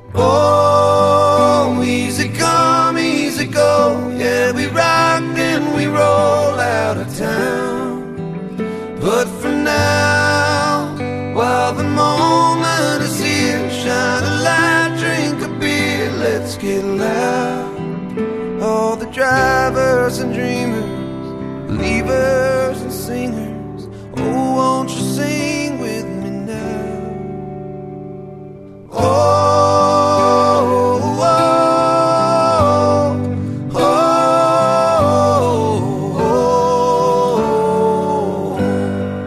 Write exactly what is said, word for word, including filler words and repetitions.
Oh, easy come, easy go. Yeah, we rock and we roll out of town. But for now, while the moment is here, shine a light, drink a beer, let's get loud. All the drivers and dreamers, believers and singers,